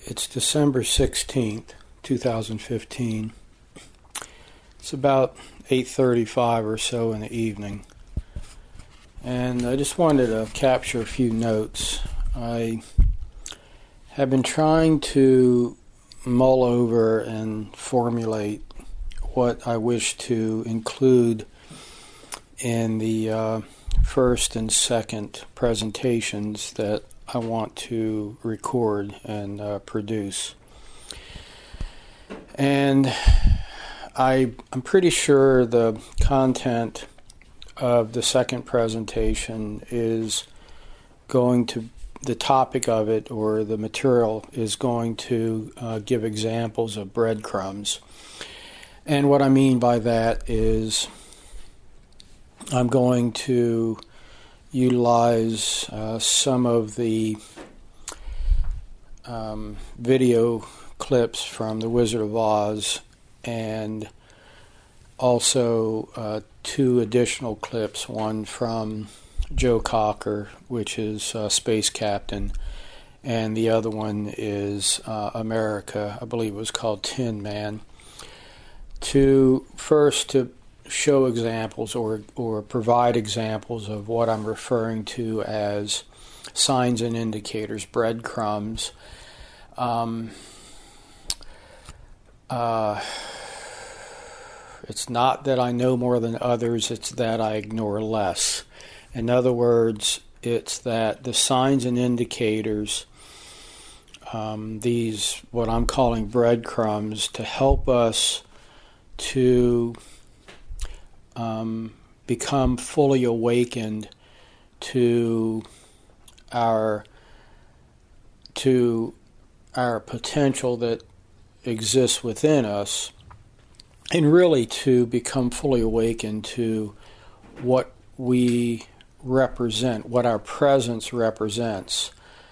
It's December 16th, 2015. It's about 8:35 or so in the evening. And I just wanted to capture a few notes. I have been trying to mull over and formulate what I wish to include in the first and second presentations that I want to record and produce. And I'm pretty sure the content of the second presentation is going to, the topic of it or the material is going to give examples of breadcrumbs. And what I mean by that is I'm going to utilize some of the video clips from The Wizard of Oz and also two additional clips, one from Joe Cocker, which is Space Captain, and the other one is America, I believe it was called Tin Man, to show examples or provide examples of what I'm referring to as signs and indicators, breadcrumbs. It's not that I know more than others, it's that I ignore less. In other words, it's that the signs and indicators, these what I'm calling breadcrumbs, to help us to become fully awakened to our potential that exists within us, and really to become fully awakened to what we represent, what our presence represents,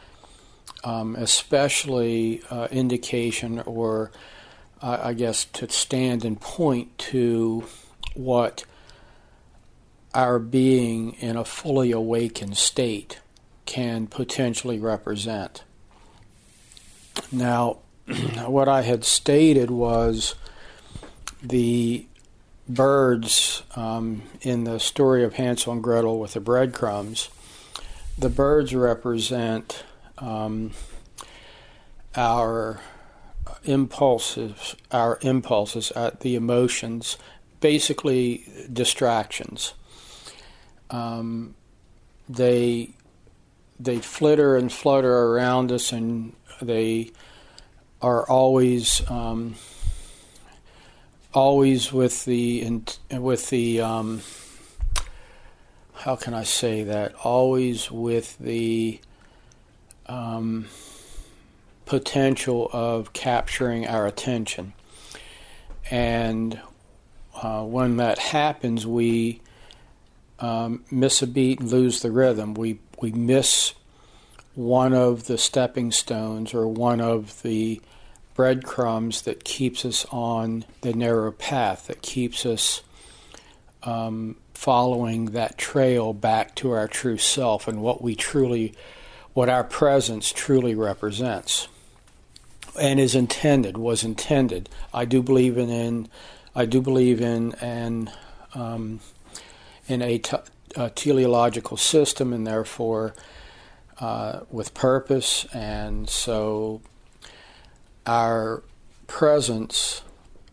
especially indication or I guess to stand and point to what our being in a fully awakened state can potentially represent. Now, what I had stated was the birds in the story of Hansel and Gretel with the breadcrumbs. The birds represent our impulses, the emotions, basically distractions. They flitter and flutter around us, and they are always with the how can I say that? Always with the potential of capturing our attention. And when that happens, we miss a beat and lose the rhythm. We miss one of the stepping stones or one of the breadcrumbs that keeps us on the narrow path, that keeps us following that trail back to our true self and what our presence truly represents and was intended. I do believe in a teleological system, and therefore with purpose, and so our presence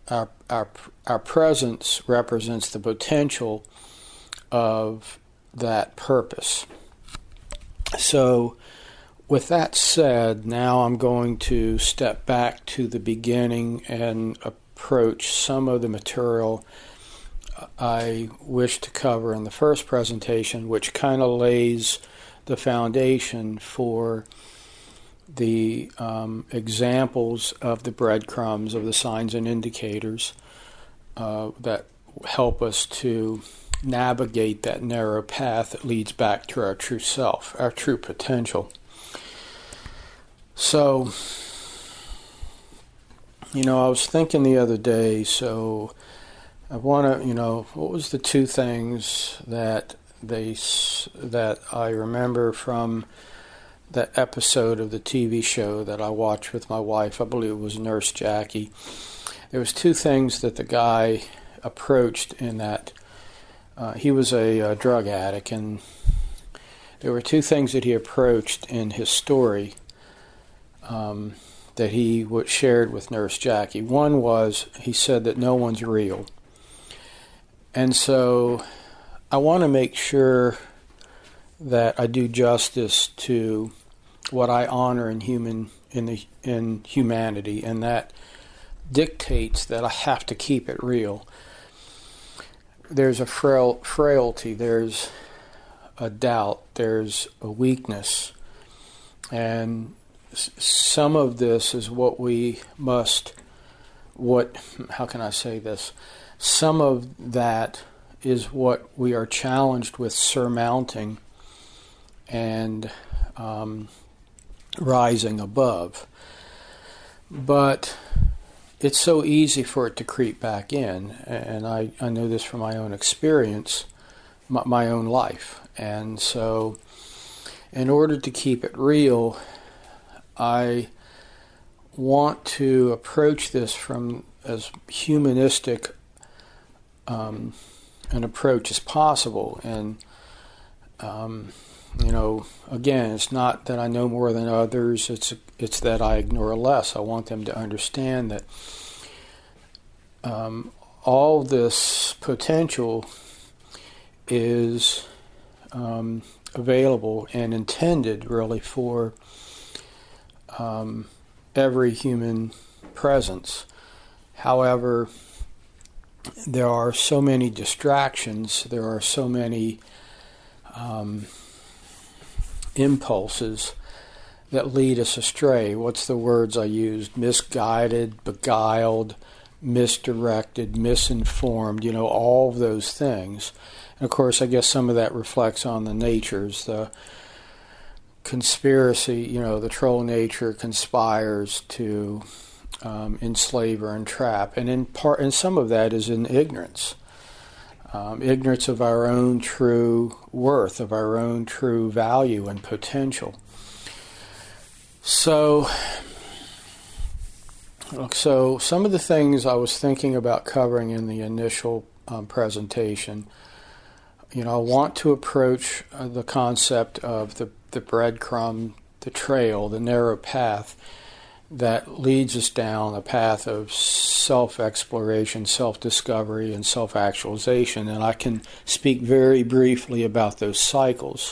represents the potential of that purpose. So with that said, now I'm going to step back to the beginning and approach some of the material I wish to cover in the first presentation, which kind of lays the foundation for the examples of the breadcrumbs, of the signs and indicators that help us to navigate that narrow path that leads back to our true self, our true potential. So, I was thinking the other day, so I want to, what was the two things that I remember from that episode of the TV show that I watched with my wife. I believe it was Nurse Jackie. There was two things that the guy approached in that. He was a drug addict, and there were two things that he approached in his story that he shared with Nurse Jackie. One was, he said that no one's real. And so I want to make sure that I do justice to what I honor in humanity, and that dictates that I have to keep it real. There's a frailty, there's a doubt, there's a weakness, and some of this is what we must, how can I say this? Some of that is what we are challenged with surmounting and rising above. But it's so easy for it to creep back in, and I know this from my own experience, my own life. And so in order to keep it real, I want to approach this from as humanistic an approach as possible. And again, it's not that I know more than others, it's that I ignore less. I want them to understand that all this potential is available and intended really for every human presence. However, there are so many distractions, there are so many impulses that lead us astray. What's the words I used? Misguided, beguiled, misdirected, misinformed, all of those things. And of course, I guess some of that reflects on the natures. The conspiracy, the troll nature conspires to enslave or entrap. And some of that is in ignorance. Ignorance of our own true worth, of our own true value and potential. So some of the things I was thinking about covering in the initial presentation, I want to approach the concept of the breadcrumb, the trail, the narrow path that leads us down a path of self-exploration, self-discovery, and self-actualization. And I can speak very briefly about those cycles.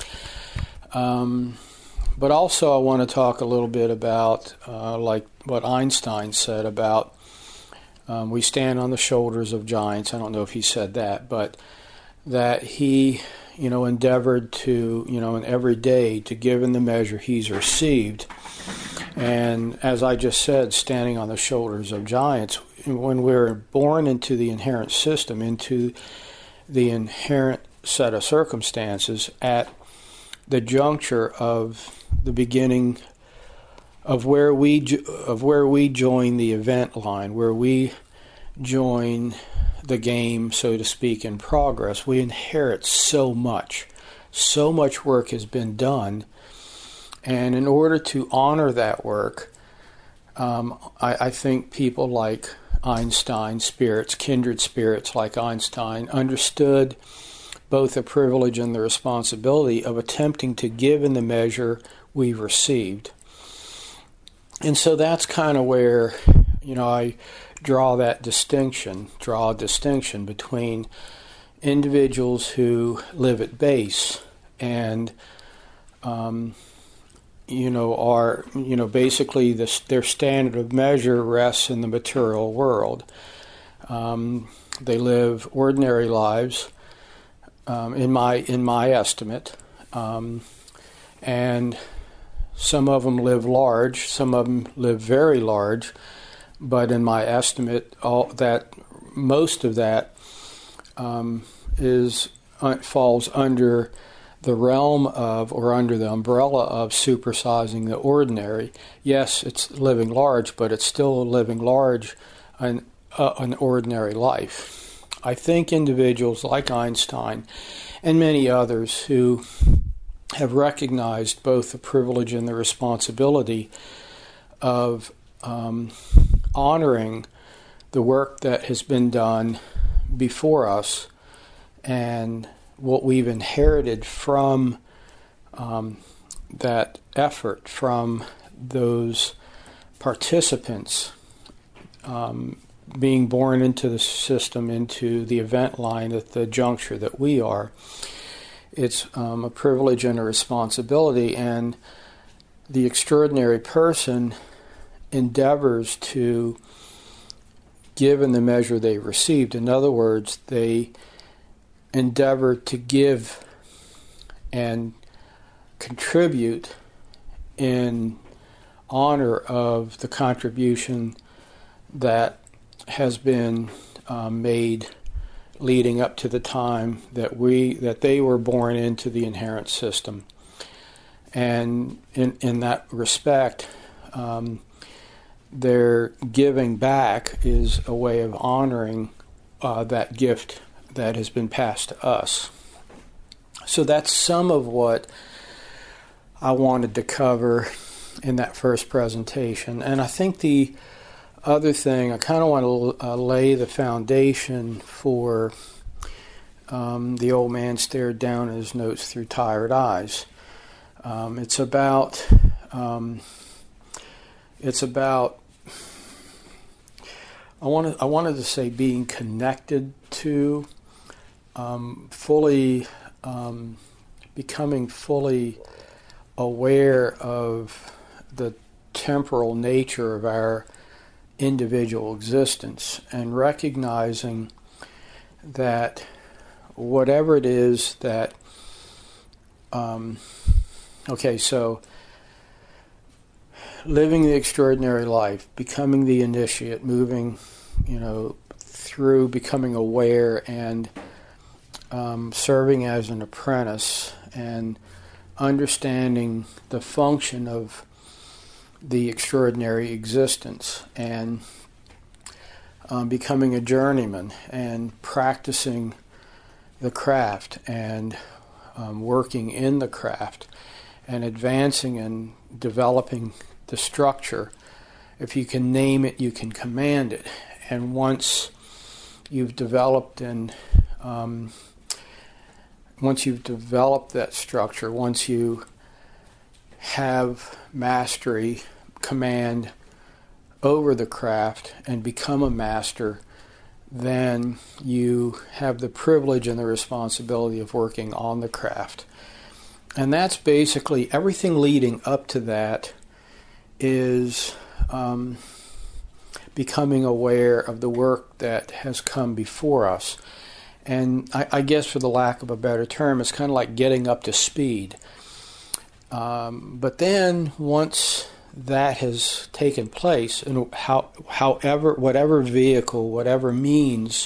But also I want to talk a little bit about, like what Einstein said about we stand on the shoulders of giants. I don't know if he said that, but that he, endeavored to, in every day to give in the measure he's received. And as I just said, standing on the shoulders of giants, when we're born into the inherent system, into the inherent set of circumstances, at the juncture of the beginning of where we join the event line, where we join the game, so to speak, in progress, we inherit so much. So much work has been done. And in order to honor that work, I think people like Einstein, kindred spirits like Einstein, understood both the privilege and the responsibility of attempting to give in the measure we've received. And so that's kind of where, I draw a distinction between individuals who live at base and basically their standard of measure rests in the material world. They live ordinary lives, in my estimate, and some of them live large, some of them live very large, but in my estimate, most of that falls under the realm of, or under the umbrella of, supersizing the ordinary. Yes, it's living large, but it's still living large an ordinary life. I think individuals like Einstein and many others who have recognized both the privilege and the responsibility of honoring the work that has been done before us and what we've inherited from that effort, from those participants being born into the system, into the event line at the juncture that we are. It's a privilege and a responsibility, and the extraordinary person endeavors to give in the measure they received. In other words, they endeavor to give and contribute in honor of the contribution that has been made leading up to the time that they were born into the inherent system. And in that respect, their giving back is a way of honoring that gift that has been passed to us. So that's some of what I wanted to cover in that first presentation. And I think the other thing, I kind of want to lay the foundation for The Old Man Stared Down at His Notes Through Tired Eyes. It's about I wanted to say being connected to, becoming fully aware of the temporal nature of our individual existence, and recognizing that whatever it is that so living the extraordinary life, becoming the initiate, moving through becoming aware and serving as an apprentice and understanding the function of the extraordinary existence, and becoming a journeyman and practicing the craft and working in the craft and advancing and developing the structure. If you can name it, you can command it. And once you've developed that structure, once you have mastery, command over the craft and become a master, then you have the privilege and the responsibility of working on the craft. And that's basically everything leading up to that is becoming aware of the work that has come before us. And I guess, for the lack of a better term, it's kind of like getting up to speed. But then once that has taken place, and whatever vehicle, whatever means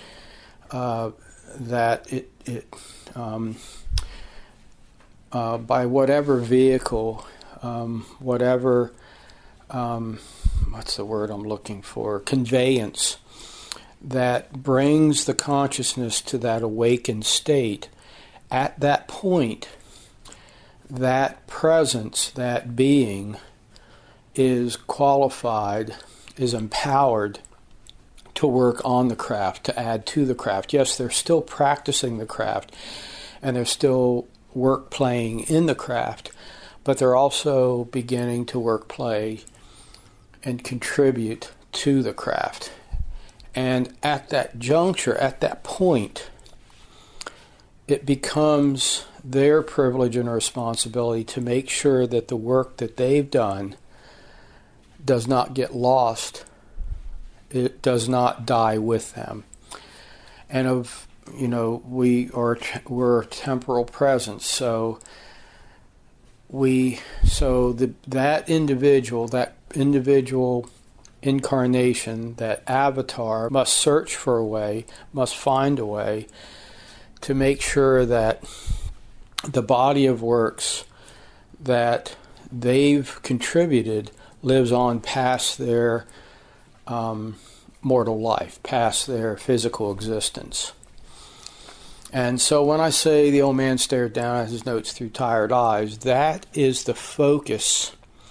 that by whatever vehicle, whatever what's the word I'm looking for? Conveyance that brings the consciousness to that awakened state. At that point, that presence, that being, is qualified, is empowered to work on the craft, to add to the craft. Yes, they're still practicing the craft, and they're still work playing in the craft, but they're also beginning to work, play, and contribute to the craft. And at that juncture, at that point, it becomes their privilege and responsibility to make sure that the work that they've done does not get lost. It does not die with them. And we're a temporal presence, so that individual incarnation, that avatar, must search for a way, must find a way to make sure that the body of works that they've contributed lives on past their mortal life, past their physical existence. And so when I say the old man stared down at his notes through tired eyes, that is the focus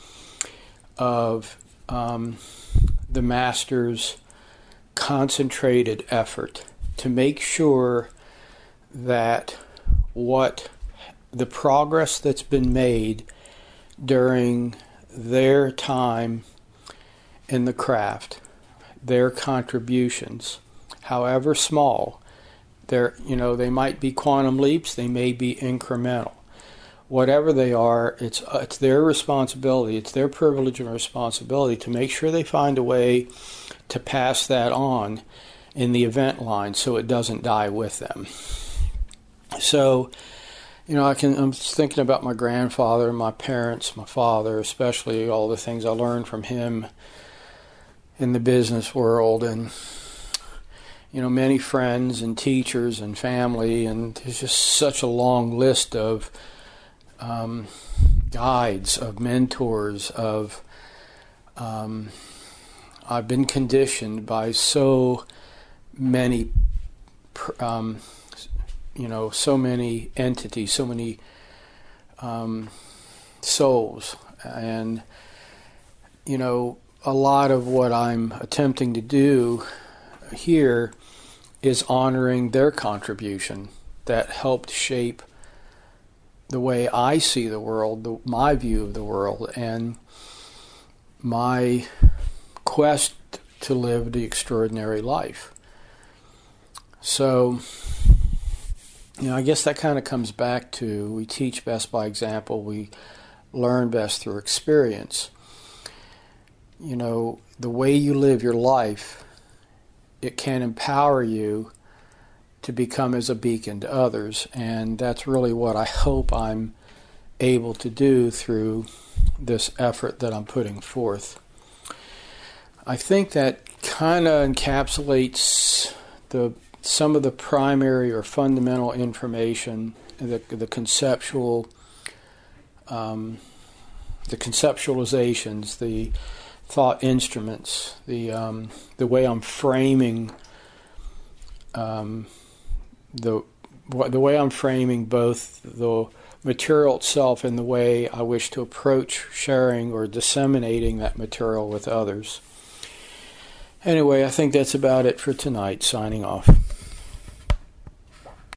of the master's concentrated effort to make sure that what the progress that's been made during their time in the craft, their contributions, however small, they might be quantum leaps, they may be incremental. Whatever they are, it's their responsibility, it's their privilege and responsibility to make sure they find a way to pass that on in the event line so it doesn't die with them. So, I'm thinking about my grandfather, my parents, my father, especially all the things I learned from him in the business world, and many friends and teachers and family, and there's just such a long list of guides, of mentors, of I've been conditioned by so many so many entities, so many souls, and a lot of what I'm attempting to do here is honoring their contribution that helped shape the way I see the world, my view of the world, and my quest to live the extraordinary life. So, I guess that kind of comes back to, we teach best by example, we learn best through experience. The way you live your life, it can empower you to become as a beacon to others, and that's really what I hope I'm able to do through this effort that I'm putting forth. I think that kind of encapsulates some of the primary or fundamental information, the conceptual, the conceptualizations, the thought instruments, the way I'm framing, the way I'm framing both the material itself and the way I wish to approach sharing or disseminating that material with others. Anyway, I think that's about it for tonight. Signing off.